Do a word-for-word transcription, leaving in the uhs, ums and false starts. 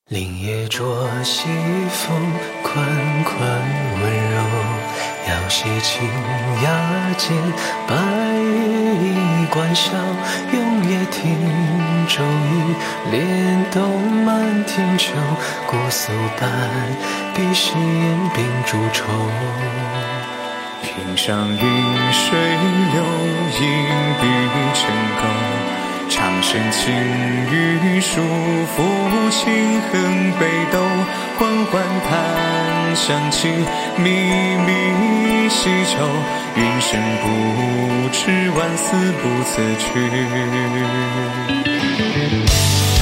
林叶着西风，款款温柔，摇斜清雅间，白衣观笑，永夜听骤雨，帘动满天秋，姑苏伴笔试烟鬓烛愁。 平上云水流，映笔成钩，长生轻雨疏，抚清横北斗，缓缓檀香起，密密细愁，云深不知，万思不辞去。